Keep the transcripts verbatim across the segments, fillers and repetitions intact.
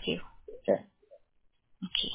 you. Okay. Okay.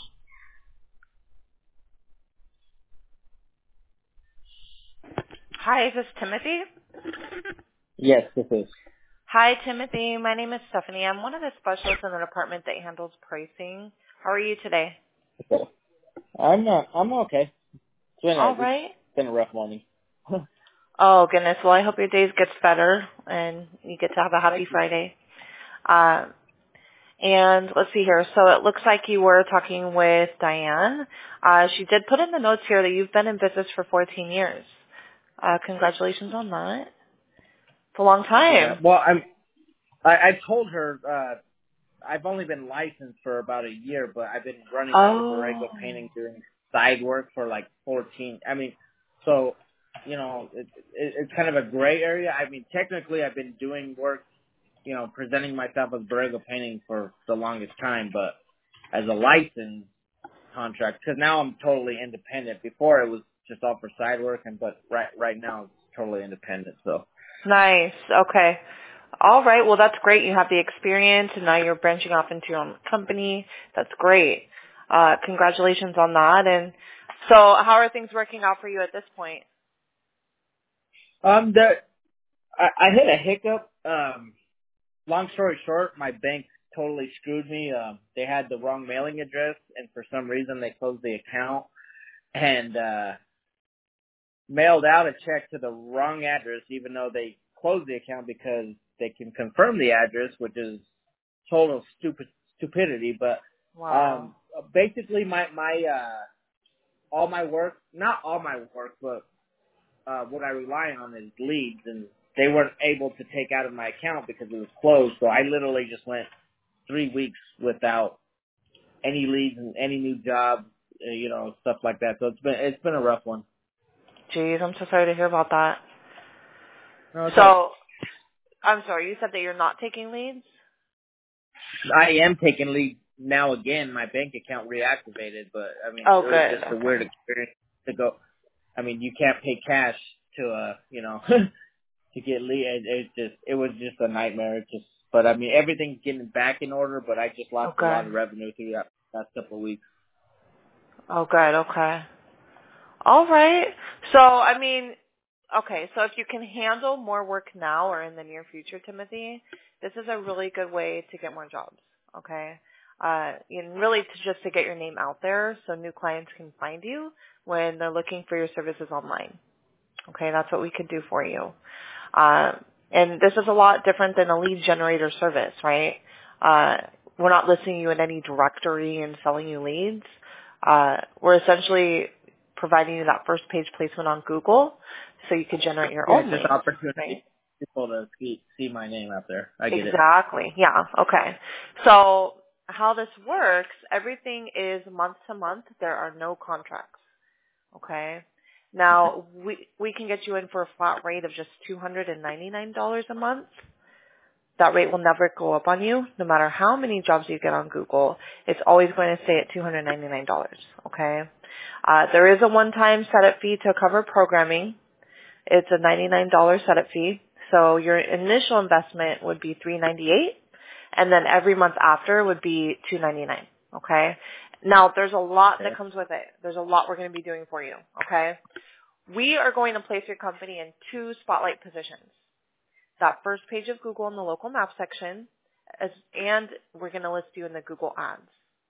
Hi, is this Timothy? Yes, this is. Hi, Timothy. My name is Stephanie. I'm one of the specialists in the department that handles pricing. How are you today? Okay. I'm not. I'm okay. It's been a All it's right. been a rough morning. Oh, goodness. Well, I hope your days gets better and you get to have a Thank happy you. Friday. Uh, and let's see here. So it looks like you were talking with Diane. Uh, she did put in the notes here that you've been in business for fourteen years. Uh, congratulations on that. It's a long Yeah. time. Well, I'm. I, I told her uh, I've only been licensed for about a year, but I've been running under Borrego Oh. Painting doing side work for like fourteen. I mean, so you know, it, it, it's kind of a gray area. I mean, technically, I've been doing work, you know, presenting myself as Borrego Painting for the longest time, but as a licensed contract, because now I'm totally independent. Before it was just all for side work, and but right right now it's totally independent. So Nice. Okay. All right. Well, that's great. You have the experience, and now you're branching off into your own company. That's great. Uh, congratulations on that. And so, how are things working out for you at this point? um, the I, I hit a hiccup. Um, long story short, my bank totally screwed me. Um, they had the wrong mailing address, and for some reason they closed the account and uh, mailed out a check to the wrong address, even though they closed the account because they can confirm the address, which is total stupid stupidity. But Wow. um, basically, my my uh, all my work, not all my work, but uh, what I rely on is leads, and they weren't able to take out of my account because it was closed. So I literally just went three weeks without any leads and any new job, uh, you know, stuff like that. So it's been it's been a rough one. Jeez, I'm so sorry to hear about that. No, it's all right. So, I'm sorry. You said that you're not taking leads? I am taking leads now again. My bank account reactivated, but I mean, Oh, it was good. just a weird Okay. experience to go. I mean, you can't pay cash to, uh, you know, to get lead. It, it just, it was just a nightmare. It just, but I mean, everything's getting back in order, but I just Oh, lost a lot good. of revenue through that last couple of weeks. Oh, good. Okay. All right. So, I mean, okay, so if you can handle more work now or in the near future, Timothy, this is a really good way to get more jobs, okay? Uh, and really to just to get your name out there so new clients can find you when they're looking for your services online. Okay, that's what we can do for you. Uh, and this is a lot different than a lead generator service, right? Uh, we're not listing you in any directory and selling you leads. Uh, we're essentially providing you that first page placement on Google so you can generate your Yeah, own it's just leads, opportunity right? for people to see, see my name out there. I get it. Exactly. Yeah. Okay. So how this works, everything is month to month. There are no contracts. Okay. Now we we can get you in for a flat rate of just two hundred and ninety nine dollars a month. That rate will never go up on you, no matter how many jobs you get on Google. It's always going to stay at two hundred ninety nine dollars. Okay. Uh, there is a one time setup fee to cover programming. It's a ninety nine dollars setup fee. So your initial investment would be three ninety eight, and then every month after would be two ninety nine. Okay. Now there's a lot that Okay. comes with it. There's a lot we're going to be doing for you. Okay. We are going to place your company in two spotlight positions. That first page of Google in the local map section, as, and we're going to list you in the Google ads.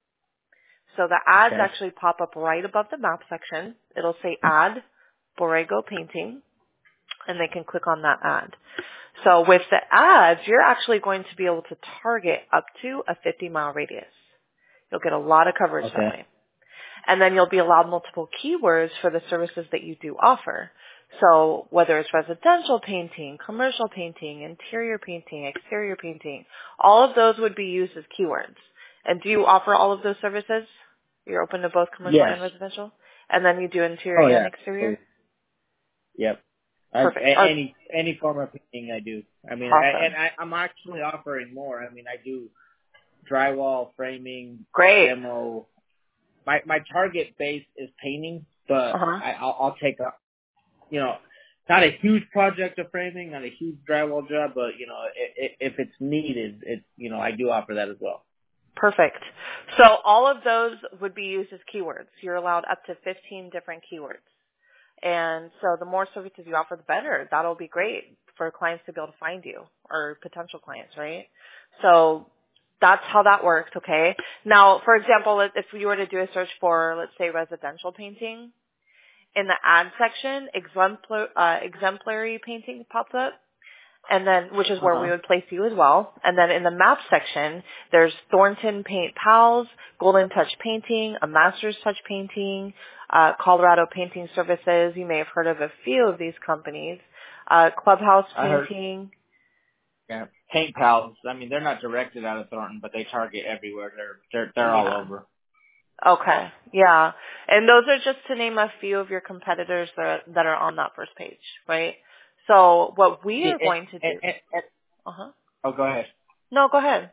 So the ads Okay. actually pop up right above the map section. It'll say ad, Borrego Painting, and they can click on that ad. So with the ads, you're actually going to be able to target up to a fifty mile radius. You'll get a lot of coverage that Okay. way. And then you'll be allowed multiple keywords for the services that you do offer. So whether it's residential painting, commercial painting, interior painting, exterior painting, all of those would be used as keywords. And do you offer all of those services? You're open to both commercial Yes. and residential? And then you do Oh interior and yeah. exterior? Yep. I, Perfect. a- Oh, any any form of painting I do. I mean, I, and awesome. I, I'm actually offering more. I mean, I do drywall, framing, Great. demo. My my target base is painting, but Uh-huh. I, I'll, I'll take a, you know, not a huge project of framing, not a huge drywall job, but you know, if, if it's needed, it you know, I do offer that as well. Perfect. So all of those would be used as keywords. You're allowed up to fifteen different keywords. And so the more services you offer, the better. That'll be great for clients to be able to find you, or potential clients, right? So that's how that works, okay? Now, for example, if you were to do a search for, let's say, residential painting, in the ad section, exemplar, uh, exemplary painting pops up, and then, which is where Uh-huh. we would place you as well. And then in the map section, there's Thornton Paint Pals, Golden Touch Painting, a Master's Touch Painting, uh, Colorado Painting Services. You may have heard of a few of these companies. Uh, Clubhouse I heard. Painting. Yeah. Paint Pals. I mean, they're not directed out of Thornton, but they target everywhere. They're they're they're Yeah. all over. Okay, yeah. And those are just to name a few of your competitors that are, that are on that first page, right? So what we Yeah, are and, going to and, do. and, and, Uh-huh. oh, go ahead. No, go ahead.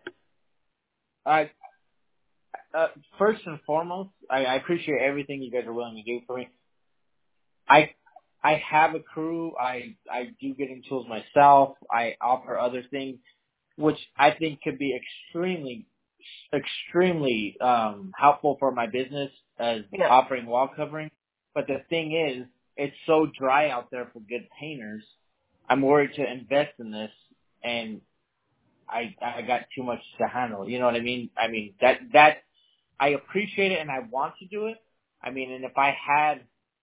I uh, first and foremost, I, I appreciate everything you guys are willing to do for me. I I have a crew. I I do get in tools myself. I offer other things, which I think could be extremely extremely um, helpful for my business as Yeah. offering wall covering. But the thing is, it's so dry out there for good painters. I'm worried to invest in this, and I I got too much to handle. You know what I mean? I mean that that I appreciate it and I want to do it. I mean, and if I had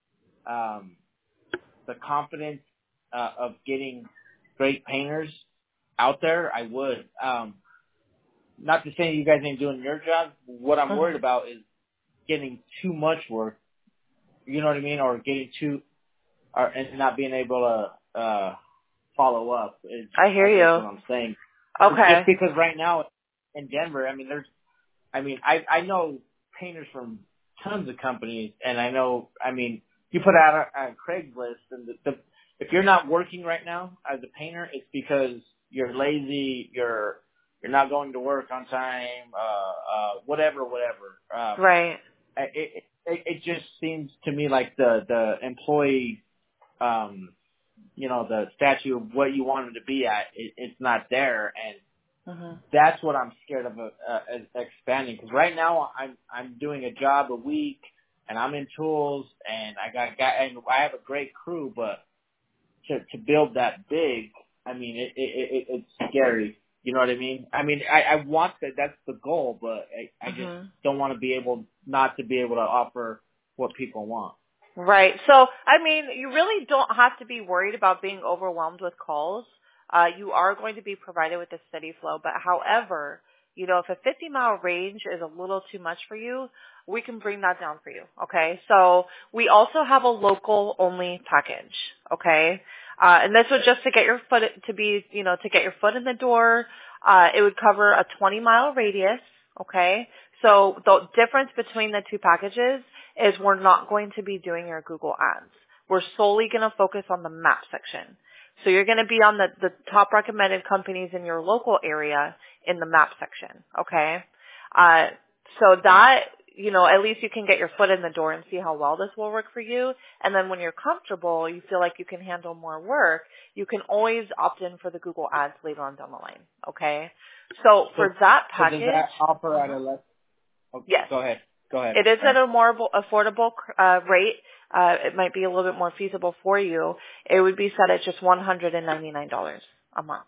um, the confidence uh, of getting great painters out there, I would. Um, not to say you guys ain't doing your job. What I'm worried Uh-huh. about is getting too much work. You know what I mean? Or getting too, or and not being able to uh, follow up. Is I hear I guess you. what I'm saying. Okay. Just because right now in Denver, I mean, there's, I mean, I I know painters from tons of companies, and I know, I mean, you put out a, a Craigslist, and the, the if you're not working right now as a painter, it's because you're lazy, you're you're not going to work on time, uh, uh, whatever, whatever. Um, Right. it, it it just seems to me like the the employee, um, you know, the statue of what you want them to be at, it, it's not there, and Uh-huh. that's what I'm scared of uh, uh, expanding. Because right now I'm I'm doing a job a week, and I'm in tools, and I got, got and I have a great crew. But to to build that big, I mean, it, it, it it's scary. You know what I mean? I mean, I, I want that. That's the goal, but I, I just Uh-huh. don't want to be able not to be able to offer what people want. Right. So, I mean, you really don't have to be worried about being overwhelmed with calls. Uh, you are going to be provided with a steady flow. But however, you know, if a fifty mile range is a little too much for you, we can bring that down for you. Okay. So we also have a local only package. Okay. Uh, and this would just to get your foot, to be, you know, to get your foot in the door. Uh, it would cover a twenty mile radius. Okay. So the difference between the two packages is we're not going to be doing your Google ads. We're solely going to focus on the map section. So you're going to be on the, the top recommended companies in your local area in the map section, okay? Uh, so that, you know, at least you can get your foot in the door and see how well this will work for you. And then when you're comfortable, you feel like you can handle more work, you can always opt in for the Google ads later on down the line, okay? So, So, for that so package, does that offer at a less? Oh, yes. go ahead. Go ahead. It is Sorry. at a more affordable uh, rate. Uh, it might be a little bit more feasible for you. It would be set at just one hundred ninety-nine dollars a month.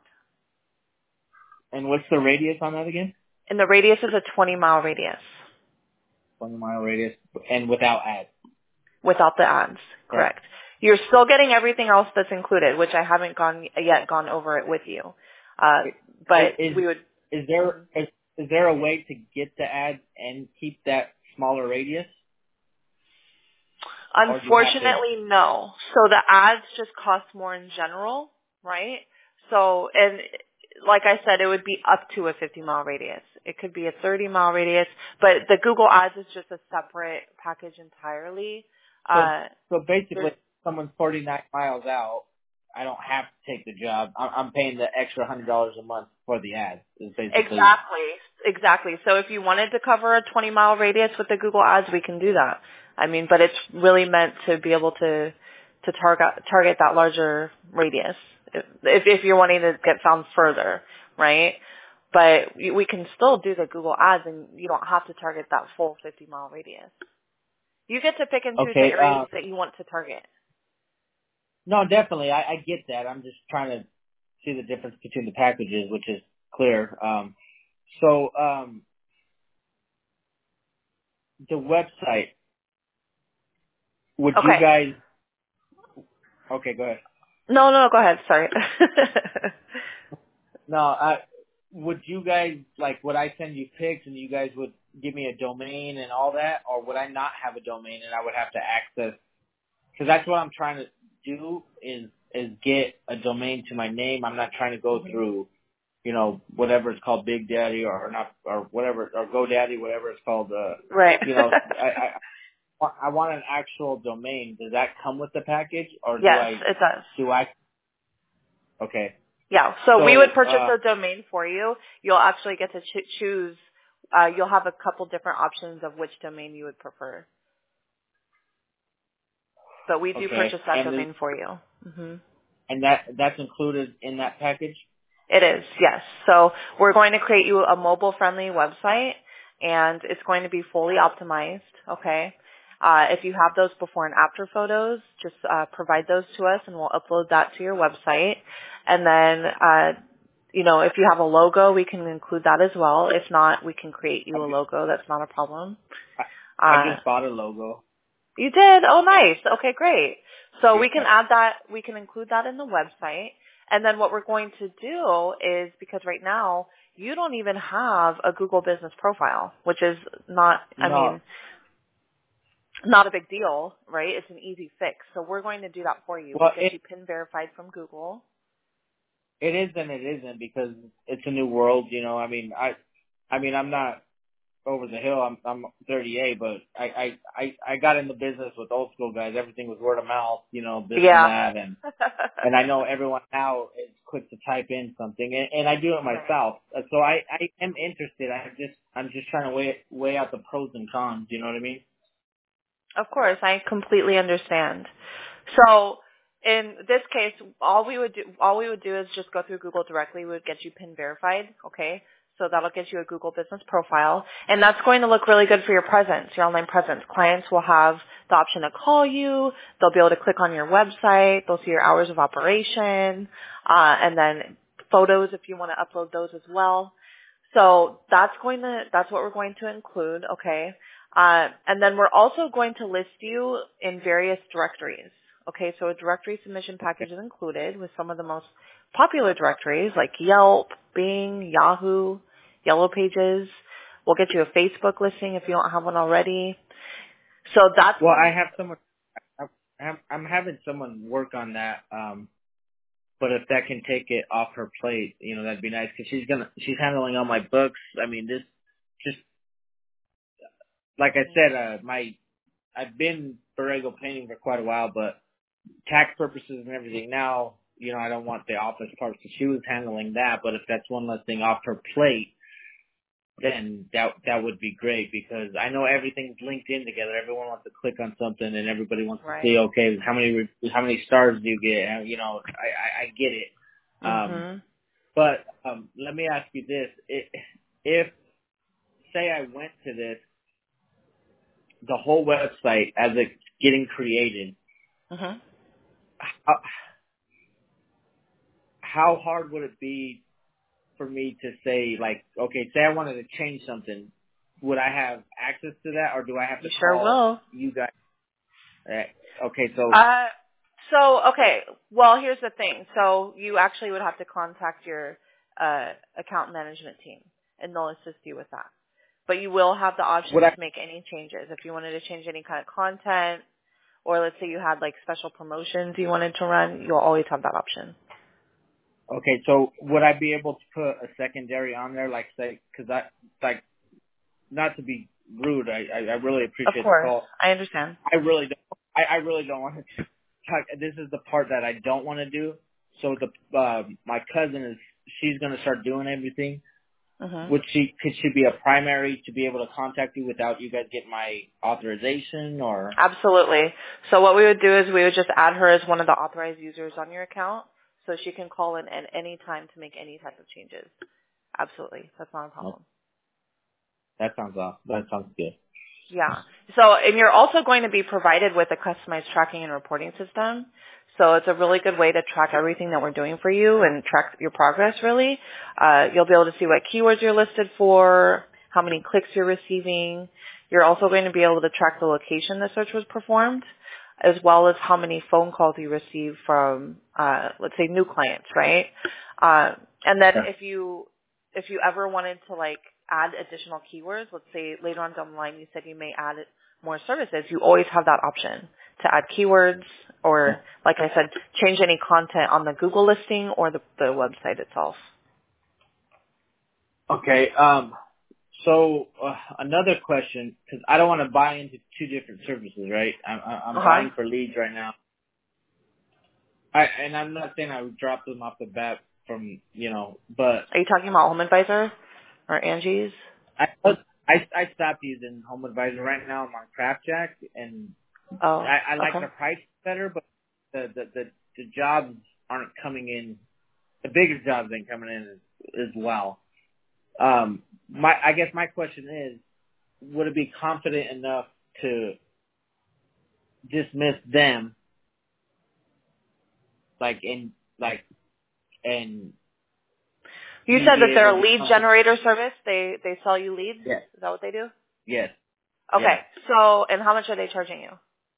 And what's the radius on that again? And the radius is a twenty mile radius twenty mile radius and without ads. without the ads. Correct. Correct. You're still getting everything else that's included, which I haven't gone yet gone over it with you. Uh, but Is, we would. is there is, is there a way to get the ads and keep that smaller radius? Or do you have to? Unfortunately, no. So the ads just cost more in general, right? So, and like I said, it would be up to a fifty mile radius. It could be a thirty mile radius, but the Google ads is just a separate package entirely. So, Uh, so basically, there's- if someone's forty-nine miles out, I don't have to take the job. I'm, I'm paying the extra one hundred dollars a month for the ads. Is basically. exactly, exactly. So if you wanted to cover a twenty mile radius with the Google ads, we can do that. I mean, but it's really meant to be able to to target target that larger radius if if you're wanting to get found further, right? But we we can still do the Google ads, and you don't have to target that full fifty mile radius. You get to pick and choose the Okay. areas Uh, that you want to target. no, definitely. I, I get that. I'm just trying to see the difference between the packages, which is clear. Um, so um, the website, would you Okay. guys? Okay, go ahead. No, no, go ahead. Sorry. No, I, would you guys, like, would I send you pics and you guys would give me a domain and all that, or would I not have a domain and I would have to access? Because that's what I'm trying to do is is get a domain to my name. I'm not trying to go through, you know, whatever it's called, Big Daddy or not, or whatever, or GoDaddy, whatever it's called. Uh, Right. you know, I, I I want an actual domain. Does that come with the package, or do Yes, I it does. do I? Okay, Yeah, so we so would purchase uh, a domain for you. You'll actually get to ch- choose. Uh, you'll have a couple different options of which domain you would prefer. But we do okay, purchase that and then, domain for you. hmm and that that's included in that package. It is, yes. So we're going to create you a mobile-friendly website, and it's going to be fully optimized, okay? Uh, if you have those before and after photos, just uh, provide those to us, and we'll upload that to your website. And then, uh, you know, if you have a logo, we can include that as well. If not, we can create you a logo. That's not a problem. I, I Uh, just bought a logo. you did? Oh, nice. Okay, great. So we can Yeah. add that, we can include that in the website. And then what we're going to do is, because right now, you don't even have a Google business profile, which is not, I No. mean, not a big deal, right? It's an easy fix. So we're going to do that for you. Well, We'll get it you PIN verified from Google. it is and it isn't because it's a new world. You know, I mean, I, I mean, I'm not over the hill. I'm I'm thirty-eight, but I I I, I got in the business with old school guys. Everything was word of mouth. You know, this and Yeah. that, and and I know everyone now is quick to type in something, and, and I do it Right. myself. Uh, So I I am interested. I just I'm just trying to weigh weigh out the pros and cons. You know what I mean? Of course, I completely understand. So in this case, all we would do, all we would do is just go through Google directly. We would get you PIN verified, okay? So that'll get you a Google business profile, and that's going to look really good for your presence, your online presence. Clients will have the option to call you. They'll be able to click on your website. They'll see your hours of operation, uh, and then photos if you want to upload those as well. So that's going to, that's what we're going to include, okay? Uh, and then we're also going to list you in various directories. Okay, so a directory submission package is included with some of the most popular directories like Yelp, Bing, Yahoo, Yellow Pages. We'll get you a Facebook listing if you don't have one already. So that's Well, I going, have someone. I'm I'm I'm having someone work on that. Um, but if that can take it off her plate, you know, that'd be nice because she's gonna she's handling all my books. I mean, this just like I said, uh, my I've been Borrego painting for quite a while, but tax purposes and everything now, you know, I don't want the office part. So she was handling that, but if that's one less thing off her plate, then that that would be great because I know everything's linked in together. Everyone wants to click on something, and everybody wants to right. see, okay, how many re- how many stars do you get? And, you know, I, I, I get it. Um, Mhm. but um, let me ask you this: it, if say I went to this, the whole website as it's getting created, Mhm. how, how hard would it be for me to say, like, okay, say I wanted to change something, would I have access to that, or do I have You to sure call will. you guys? Uh, okay, so Uh, so okay. Well, here's the thing. So you actually would have to contact your uh, account management team, and they'll assist you with that. But you will have the would option I? to make any changes if you wanted to change any kind of content, or let's say you had like special promotions you wanted to run. You'll always have that option. Okay, so would I be able to put a secondary on there, like say, because I like not to be rude, I I, I really Of appreciate the course, call. I understand. I really don't. I, I really don't want to talk. This is the part that I don't want to do. So the uh, my cousin is she's gonna start doing everything. Mhm. Would she could she be a primary to be able to contact you without you guys getting my authorization or? Absolutely. So what we would do is we would just add her as one of the authorized users on your account, so she can call in at any time to make any type of changes. Absolutely. That's not a problem. That sounds awesome. That sounds good. Yeah. So, and you're also going to be provided with a customized tracking and reporting system. So it's a really good way to track everything that we're doing for you and track your progress, really. Uh, you'll be able to see what keywords you're listed for, how many clicks you're receiving. You're also going to be able to track the location the search was performed, as well as how many phone calls you receive from, uh, let's say, new clients, right? Uh, and then Yeah. if you if you ever wanted to, like, add additional keywords, let's say later on down the line you said you may add more services, you always have that option to add keywords or, like I said, change any content on the Google listing or the, the website itself. Okay. Um, so uh, another question, because I don't want to buy into two different services, right? I'm, I'm Uh-huh. buying for leads right now. I, and I'm not saying I would drop them off the bat from, you know, but Are you talking about Home Advisor or Angie's? I, I, I stopped using Home Advisor right now. I'm on CraftJack, and Oh, I, I like okay. the price better, but the, the, the, the jobs aren't coming in. The bigger jobs ain't coming in as, as well. Um, my, I guess my question is, would it be confident enough to dismiss them, like in, like, and You you said that be they're able a to lead come? generator service. They they sell you leads. Yes, Is that what they do? yes, Okay. yes. So, and how much are they charging you?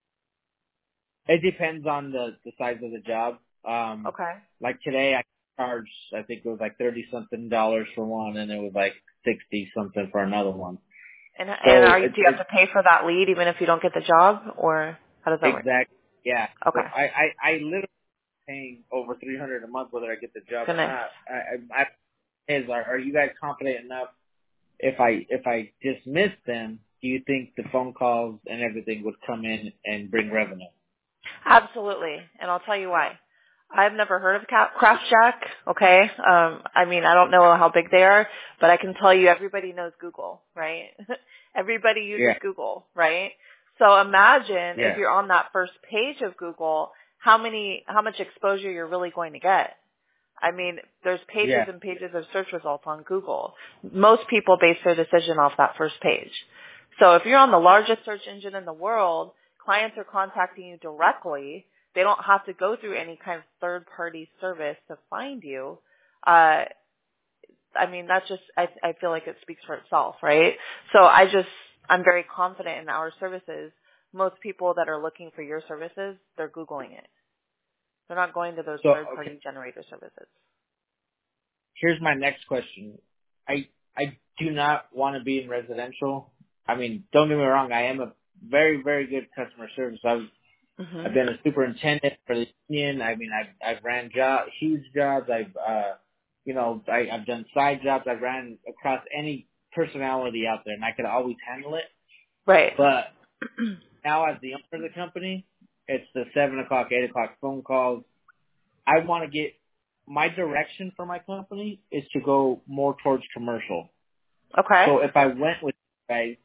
It depends on the, the size of the job. Um, Okay. like today I charged, I think it was like thirty something dollars for one, and it was like sixty something for another one. And and So are you, it, do you have it to pay for that lead even if you don't get the job, or how does that work? exact, yeah. So Okay. I, I, I literally paying over three hundred a month whether I get the job or Goodness. not. I, I, I is are, are you guys confident enough? If I if I dismiss them, do you think the phone calls and everything would come in and bring revenue? Absolutely. And I'll tell you why. I've never heard of Ca- Craft Jack, okay? Um, I mean, I don't know how big they are, but I can tell you everybody knows Google, right? Everybody uses Yeah, Google, right? So imagine if yeah, you're on that first page of Google, how many, how much exposure you're really going to get. I mean, there's pages yeah. and pages of search results on Google. Most people base their decision off that first page. So if you're on the largest search engine in the world, clients are contacting you directly. They don't have to go through any kind of third-party service to find you. Uh, I mean, that's just, I, I feel like it speaks for itself, right? So I just, I'm very confident in our services. Most people that are looking for your services, they're Googling it. They're not going to those So okay, third-party generator services. here's my next question. I I do not want to be in residential. I mean, don't get me wrong. I am a very very good customer service. I've hmm I've been a superintendent for the union. I mean, I've I've ran job huge jobs. I've uh, you know, I, I've done side jobs. I've ran across any personality out there, and I could always handle it. Right. But now, as the owner of the company, it's the seven o'clock, eight o'clock phone calls. I want to get my direction for my company is to go more towards commercial. Okay. So if I went with you guys,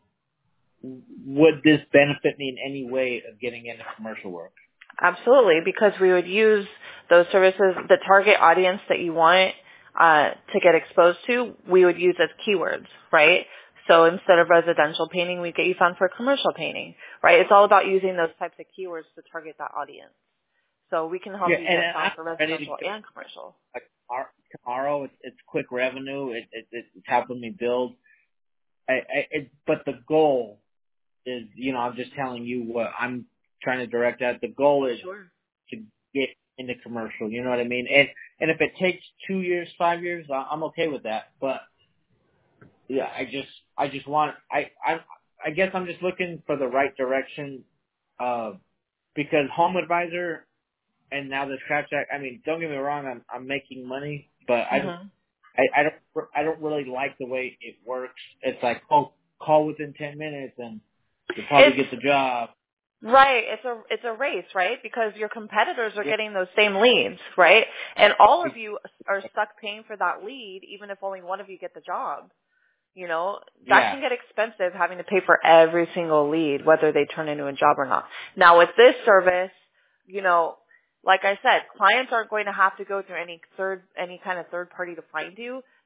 would this benefit me in any way of getting into commercial work? Absolutely, because we would use those services, the target audience that you want uh, to get exposed to, we would use as keywords, right? So instead of residential painting, we get you found for commercial painting, right? It's all about using those types of keywords to target that audience. So we can help Yeah, you and get found I'm for ready to residential go. and commercial. Like tomorrow, tomorrow it's, it's quick revenue. It, it, it's helping me build. I, I, it, but the goal is, you know, I'm just telling you what I'm trying to direct at. The goal is Sure. to get into commercial. You know what I mean? And and if it takes two years, five years, I- I'm okay with that. But yeah, I just I just want I I I guess I'm just looking for the right direction. Uh, because Home Advisor and now this Craft Jack. I mean, don't get me wrong, I'm I'm making money, but I don't hmm I, I don't I don't really like the way it works. It's like, oh, call within ten minutes and you'll probably It's get the job. right. It's a it's a race, right? Because your competitors are Yeah, getting those same leads, right? And all of you are stuck paying for that lead, even if only one of you get the job. You know, that yeah, can get expensive having to pay for every single lead, whether they turn into a job or not. Now with this service, you know, like I said, clients aren't going to have to go through any third, any kind of third party to find you.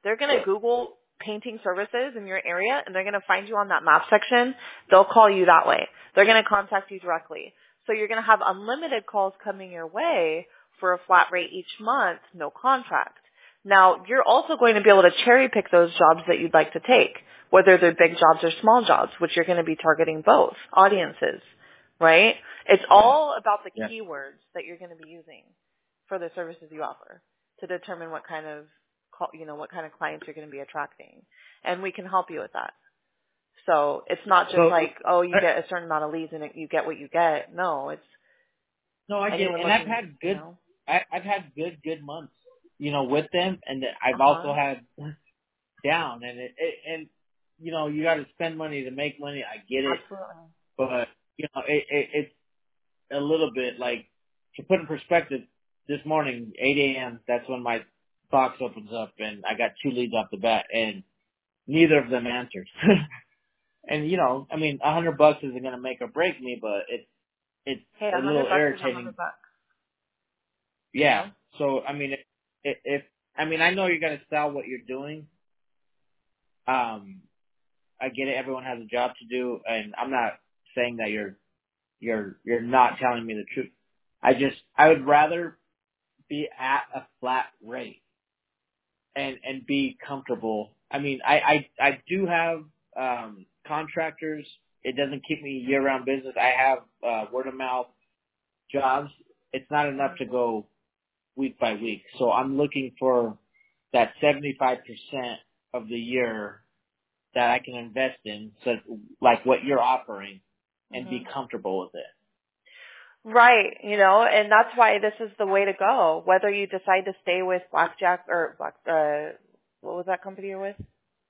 They're going to Google painting services in your area, and they're going to find you on that map section. They'll call you that way. They're going to contact you directly. So you're going to have unlimited calls coming your way for a flat rate each month, no contract. Now, you're also going to be able to cherry pick those jobs that you'd like to take, whether they're big jobs or small jobs, which you're going to be targeting both audiences, right? It's all about the Yeah. keywords that you're going to be using for the services you offer to determine what kind of, call- you know, what kind of clients you're going to be attracting. And we can help you with that. So it's not just So, like, oh, you I, get a certain amount of leads and it, you get what you get. No, it's no, I get it. anyone And I've looking, had you good, know. I, I've had good, good months, you know, with them. And I've Uh-huh. also had down and it, it and, you know, you got to spend money to make money. I get it. Absolutely. But, you know, it, it, it's a little bit like, to put in perspective, this morning, eight a.m., that's when my box opens up and I got two leads off the bat and neither of them answered. And, you know, I mean, a hundred bucks isn't going to make or break me, but it's, it's Hey, a a little hundred bucks is a irritating. hundred bucks, you Yeah. know? So, I mean, if, if, I mean, I know you're going to sell what you're doing. Um, I get it. Everyone has a job to do, and I'm not saying that you're, you're, you're not telling me the truth. I just, I would rather be at a flat rate and, and be comfortable. I mean, I, I, I do have, um, contractors. It doesn't keep me year round business. I have, uh, word of mouth jobs. It's not enough to go week by week. So I'm looking for that seventy-five percent of the year that I can invest in, so like what you're offering, and hmm be comfortable with it. Right, you know, and that's why this is the way to go. Whether you decide to stay with Blackjack or Black, uh, what was that company you're with?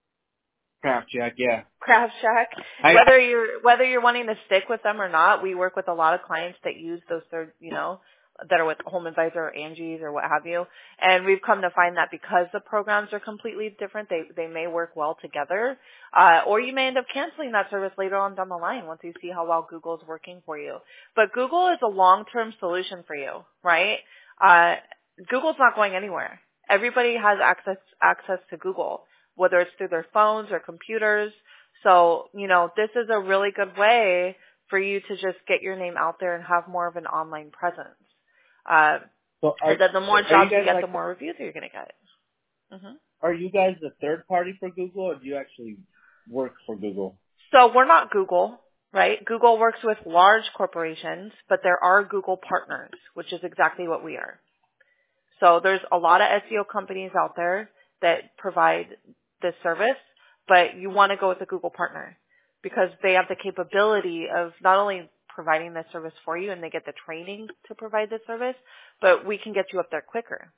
Craft Jack, yeah. Craft Shack. I, Whether you're whether you're wanting to stick with them or not, we work with a lot of clients that use those third, you know, that are with Home Advisor or Angie's or what have you. And we've come to find that because the programs are completely different, they they may work well together. Uh, or you may end up canceling that service later on down the line once you see how well Google's working for you. But Google is a long-term solution for you, right? Uh, Google's not going anywhere. Everybody has access access to Google, whether it's through their phones or computers. So, you know, this is a really good way for you to just get your name out there and have more of an online presence. Uh, so are, and then the more so are you jobs you guys get, like, the more reviews you're going to get. hmm are you guys the third party for Google, or do you actually work for Google? So we're not Google, right? Google works with large corporations, but there are Google partners, which is exactly what we are. So there's a lot of S E O companies out there that provide this service, but you want to go with a Google partner because they have the capability of not only providing this service for you and they get the training to provide this service, but we can get you up there quicker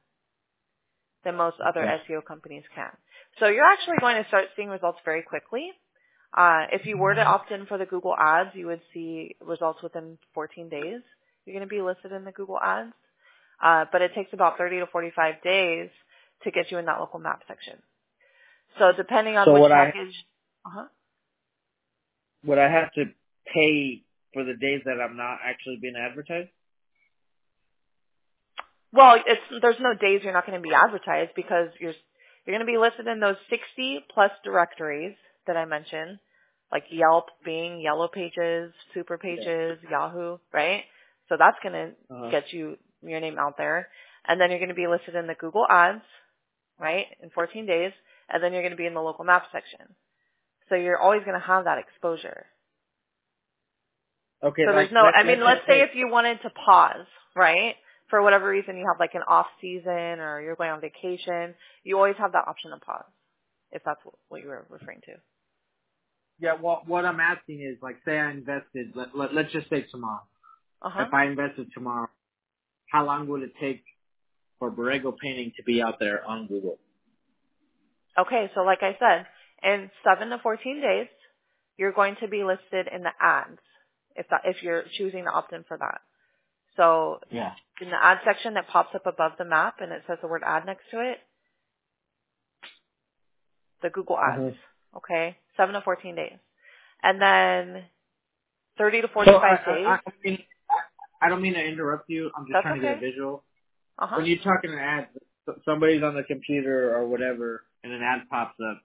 than most other Okay. S E O companies can. So you're actually going to start seeing results very quickly. Uh, if you were to opt in for the Google Ads, you would see results within fourteen days. You're going to be listed in the Google Ads. Uh, but it takes about thirty to forty-five days to get you in that local map section. So depending on So which would I, package, uh-huh. would I have to pay for the days that I'm not actually being advertised? Well, it's, there's no days you're not going to be advertised because you're, you're going to be listed in those sixty plus directories that I mentioned, like Yelp, Bing, Yellow Pages, Super Pages, Yahoo, right? So that's going to Uh-huh. get you your name out there. And then you're going to be listed in the Google Ads, right, in fourteen days. And then you're going to be in the local map section. So you're always going to have that exposure. Okay, So like, there's no, let, I mean, let's let's just say say, if you wanted to pause, right? For whatever reason you have like an off season or you're going on vacation, you always have that option to pause, if that's what you were referring to. yeah, what, what I'm asking is, like, say I invested, let, let, let's just say tomorrow. Uh-huh. If I invested tomorrow, how long would it take for Borrego Painting to be out there on Google? Okay, so like I said, in seven to fourteen days, you're going to be listed in the ads if that, if you're choosing to opt in for that. So Yeah. in the ad section that pops up above the map and it says the word ad next to it, the Google ads, Mm-hmm. okay? seven to fourteen days. And then thirty to So I, forty-five I, days, I mean, I I don't mean to interrupt you. I'm just that's trying to get okay. a visual. Uh-huh. When you're talking to ads, somebody's on the computer or whatever, and an ad pops up.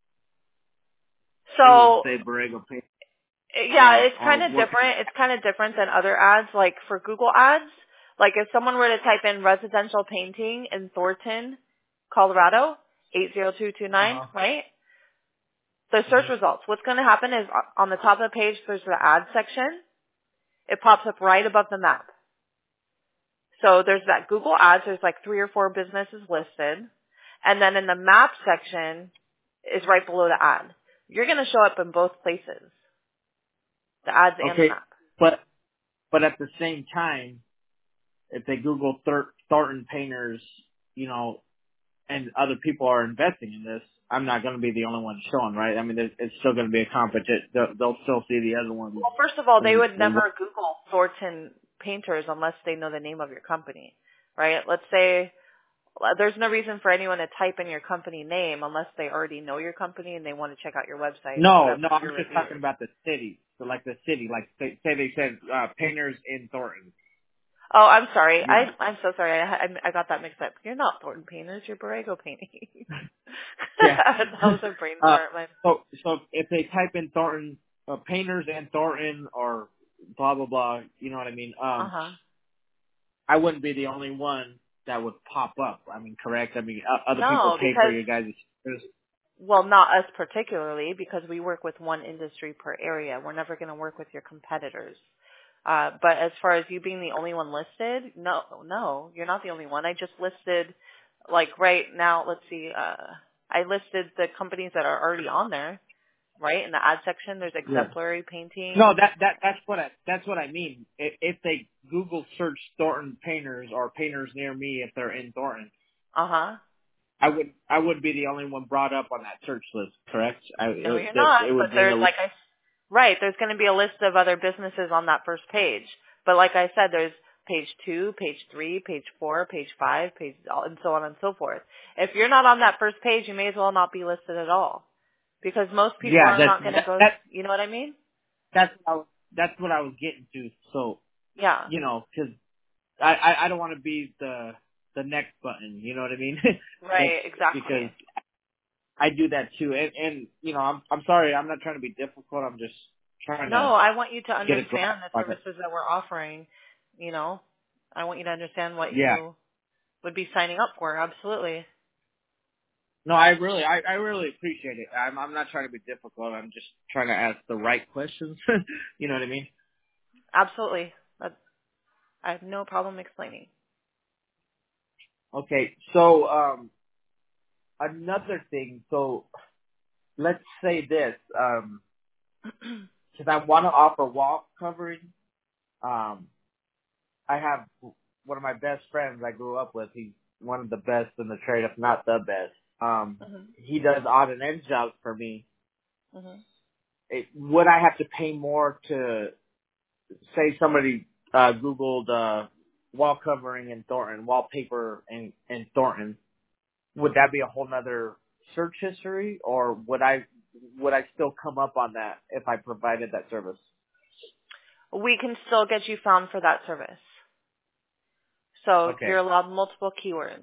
It So would say Borrego Paint. yeah, Or, it's kind or of what? different. It's kind of different than other ads. Like for Google ads, like if someone were to type in residential painting in Thornton, Colorado, eight zero two two Uh nine, huh. right? The search hmm results. What's going to happen is uh, on the top of the page, there's the ad section. It pops up right above the map. So there's that Google ads. There's like three or four businesses listed. And then in the map section is right below the ad. You're going to show up in both places, the ads and the Okay, map. but but at the same time, if they Google Thor- Thornton Painters, you know, and other people are investing in this, I'm not going to be the only one showing, right? I mean, there's- it's still going to be a competition. They'll, they'll still see the other ones. Well, first of all, they And, would and never Google Thornton Painters unless they know the name of your company, right? Let's say well, there's no reason for anyone to type in your company name unless they already know your company and they want to check out your website or no, whatever, no, I'm your just talking reviews. about the city. So like the city, like say, say they said uh, Painters in Thornton, Oh, I'm sorry. you I, know. I'm so sorry. I, I, I got that mixed up. You're not Thornton Painters. You're Borrego Painting. Yeah. That was a brain uh, fart. My, so so if they type in Thornton uh, Painters in Thornton or blah blah blah, you know what I mean? Um, uh-huh. I wouldn't be the only one that would pop up. I mean, correct? I mean, uh, other people No, pay for because your guys' service. well, not us particularly, because we work with one industry per area. We're never going to work with your competitors. Uh, but as far as you being the only one listed, no, no, you're not the only one. I just listed, like right now, let's see, uh, I listed the companies that are already on there, right? In the ad section, there's Yeah. Exemplary Painting. No, that that that's what I that's what I mean. If, if they Google search Thornton Painters or Painters near me, if they're in Thornton, Uh-huh. I would I would be the only one brought up on that search list. Correct? I, No, it, you're that not, it but would bring there's, a like I, right, there's going to be a list of other businesses on that first page. But like I said, there's page two, page three, page four, page five, page, and so on and so forth. If you're not on that first page, you may as well not be listed at all. Because most people yeah. are That's not going to that, go, that you know what I mean? that's what I was, that's what I was getting to. So Yeah. you know, because I, I I don't want to be the the next button. You know what I mean? That's Right, because exactly. I do that too. And and you know, I'm I'm sorry. I'm not trying to be difficult. I'm just trying No, to I want you to get a grasp understand the on it. services that we're offering, you know. I want you to understand what Yeah. you would be signing up for, absolutely. No, I really, I, I really appreciate it. I'm, I'm not trying to be difficult. I'm just trying to ask the right questions. You know what I mean? Absolutely. That, I have no problem explaining. Okay. So, um, another thing. So, let's say this, um, because I want to offer wall covering. Um, I have one of my best friends I grew up with. He's one of the best in the trade, if not the best. Um, Mhm. he does odd and end jobs for me. Mhm. It, would I have to pay more to say somebody uh, Googled uh, wall covering in Thornton, wallpaper in, in Thornton, would that be a whole nother search history, or would I would I still come up on that if I provided that service? We can still get you found for that service. So Okay. you're allowed multiple keywords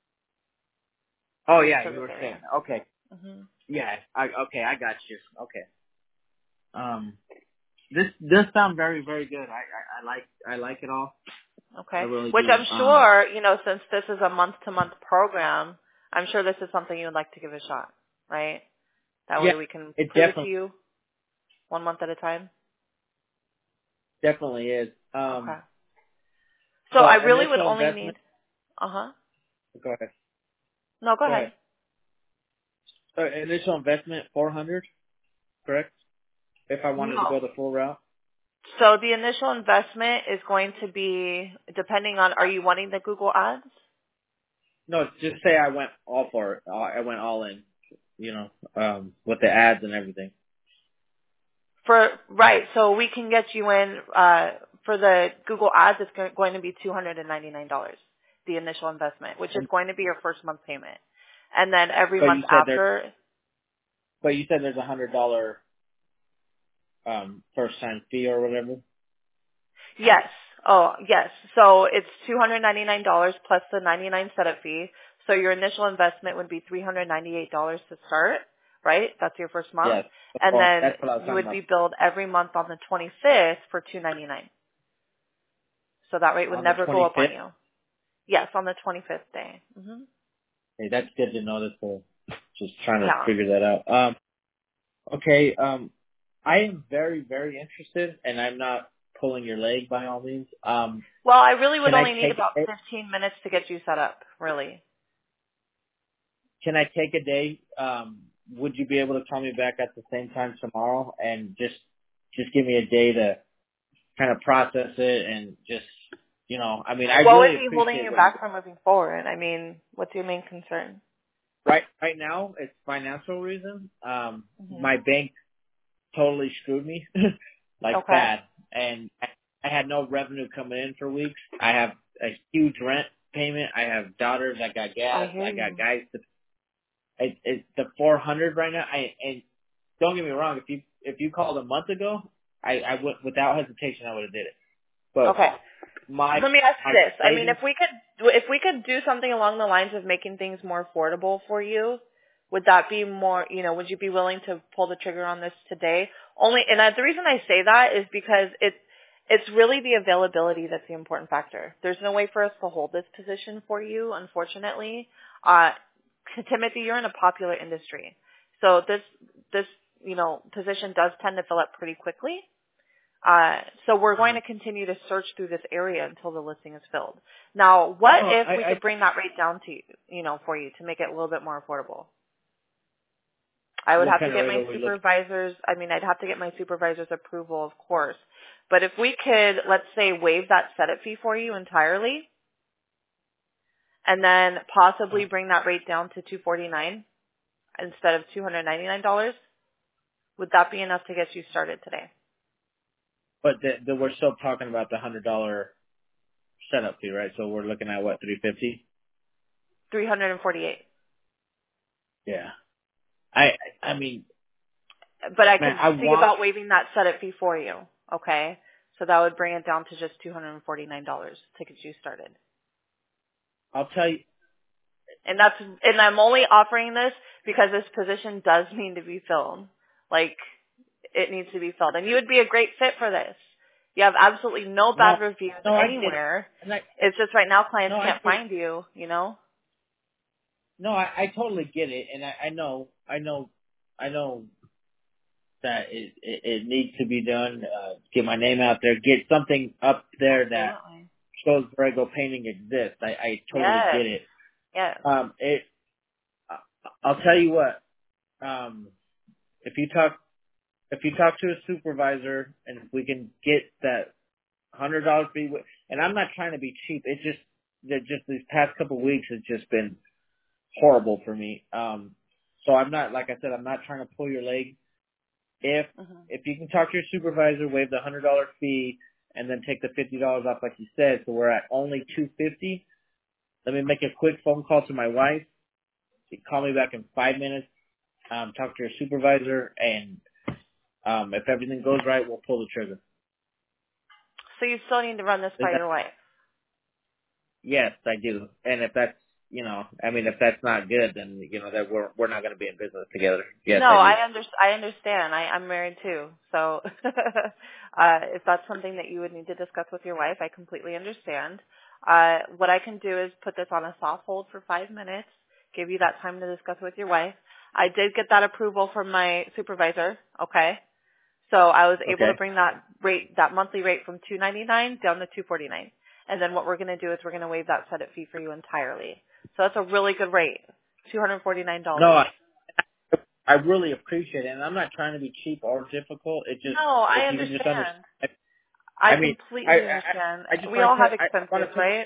Oh in the yeah, you service were saying area. okay. Mhm. Yeah. I, okay, I got you. Okay. Um, this does sound very very good. I, I I like I like it all. I Okay. really Which do. I'm Um, sure, you know, since this is a month-to-month program, I'm sure this is something you would like to give a shot, right? That yeah, way we can it prove it to definitely you one month at a time. definitely is. Um, Okay. So I so really would initial only need, investment. uh-huh. Go ahead. No, go Go ahead. ahead. So initial investment four hundred, correct? If I wanted to No. go the full route. So the initial investment is going to be, depending on, are you wanting the Google ads? No, just say I went all for it. I went all in. You know, um, with the ads and everything. For, right, so we can get you in, uh, for the Google ads, it's go- going to be two hundred ninety-nine dollars, the initial investment, which is And, going to be your first month payment. And then every but month you said there. after, But you said there's a hundred dollar um first time fee or whatever. yes, oh, yes. So it's two hundred ninety-nine dollars plus the ninety-nine setup fee. So your initial investment would be three hundred ninety-eight dollars to start, right? That's your first month. Yes. And Well, then that's what I was you talking would be about. billed every month on the twenty-fifth for two hundred ninety-nine dollars. So that rate would On the never go up on twenty-fifth? you. Yes, on the twenty-fifth day. hmm Hey, that's good to know. That's cool. Just trying to Yeah. figure that out. Um, okay. Um, I am very, very interested, and I'm not pulling your leg by all means. Um, Well, I really would can I only need take about a, fifteen minutes to get you set up, really. can I take a day? Um, would you be able to call me back at the same time tomorrow and just just give me a day to kind of process it and just you know, I mean, I What would really be holding appreciate you what you back from moving forward? I mean, what's your main concern? right right now. It's financial reasons. Um, hmm my bank totally screwed me, like Okay. bad, and I I had no revenue coming in for weeks. I have a huge rent payment. I have daughters. I got I gas. hear I got you. guys to. It, it's the four hundred right now. I and don't get me wrong. If you if you called a month ago, I I would without hesitation I would have did it. But Okay. my Let me ask my you this. I mean, if savings. we could, if we could do something along the lines of making things more affordable for you, would that be more, you know, would you be willing to pull the trigger on this today? Only, and I, the reason I say that is because it, it's really the availability that's the important factor. There's no way for us to hold this position for you, unfortunately. Uh, Timothy, you're in a popular industry. So this, this, you know, position does tend to fill up pretty quickly. Uh, so we're going to continue to search through this area until the listing is filled. Now, what No, if I, we I could bring that rate down to you, you know, for you to make it a little bit more affordable? I would what have to kind of get rate my are we looking? supervisors, I mean, I'd have to get my supervisor's approval, of course. But if we could, let's say, waive that setup fee for you entirely, and then possibly bring that rate down to two hundred forty-nine dollars instead of two hundred ninety-nine dollars, would that be enough to get you started today? But the, the, we're still talking about the hundred dollar setup fee, right? So we're looking at what three fifty. three hundred forty-eight dollars. Yeah. I I mean, But I man, could I see want. about waiving that setup fee for you. Okay? So that would bring it down to just two hundred forty-nine dollars to get you started. I'll tell you. And that's, and I'm only offering this because this position does need to be filled. Like, it needs to be filled. And you would be a great fit for this. You have absolutely no No, bad reviews no, I get it. anywhere. And I, It's just right now clients no, I can't get it. find you, you know? No, I, I totally get it, and I, I know, I know, I know that it, it, it needs to be done. Uh, get my name out there, get something up there that Absolutely. shows Borrego Painting exists. I, I totally Yes. get it. Yes. Um, it. I'll tell you what. Um, if you talk, if you talk to a supervisor, and if we can get that hundred dollar fee, wi- and I'm not trying to be cheap. It's just that just these past couple of weeks has just been horrible for me. Um, so I'm not, like I said, I'm not trying to pull your leg. If hmm if you can talk to your supervisor, waive the hundred dollar fee, and then take the fifty dollars off, like you said, so we're at only two fifty. Let me make a quick phone call to my wife. She can call me back in five minutes. Um, talk to your supervisor, and um, if everything goes right, we'll pull the trigger. So you still need to run this Is by that, your wife. yes, I do. And if that's, you know, I mean, if that's not good, then you know that we're we're not going to be in business together. Yes, No, I do. I under, I understand. I, I'm married too. So uh, if that's something that you would need to discuss with your wife, I completely understand. Uh, what I can do is put this on a soft hold for five minutes, give you that time to discuss with your wife. I did get that approval from my supervisor, okay? So I was able Okay. to bring that rate, that monthly rate from two ninety-nine down to two forty-nine. And then what we're going to do is we're going to waive that setup fee for you entirely. So that's a really good rate, two hundred forty-nine No, dollars. I, I really appreciate it, and I'm not trying to be cheap or difficult. It just, No, I if you can just understand. understand. I I mean, I, completely I, understand. I just We want all to put, have I, I want expenses, to put, right?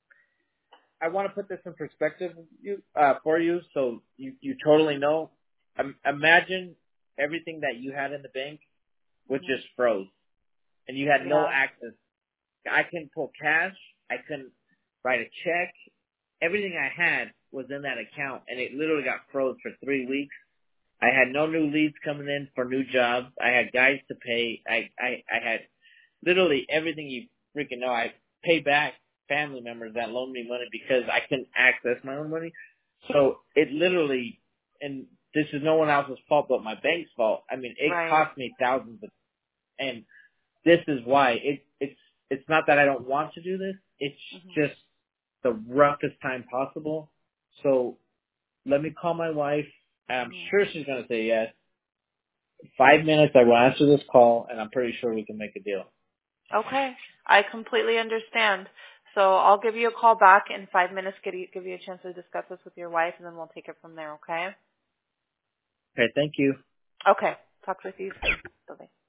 I want to put this in perspective you, uh, for you, so you, you totally know. Um, imagine everything that you had in the bank was hmm just froze, and you had no Yeah. access. I couldn't pull cash. I couldn't write a check. Everything I had was in that account, and it literally got froze for three weeks. I had no new leads coming in for new jobs. I had guys to pay. I, I, I had literally everything you freaking know. I paid back family members that loaned me money because I couldn't access my own money. So it literally, and this is no one else's fault but my bank's fault. I mean, it Right. cost me thousands of, and this is why it it's it's not that I don't want to do this. It's Mhm. just the roughest time possible. So let me call my wife. I'm Mhm. sure she's gonna say yes. Five minutes, I will answer this call, and I'm pretty sure we can make a deal. Okay. I completely understand. So I'll give you a call back in five minutes, give you, give you a chance to discuss this with your wife, and then we'll take it from there, okay? Okay, thank you. Okay. Talk with you soon. Bye-bye.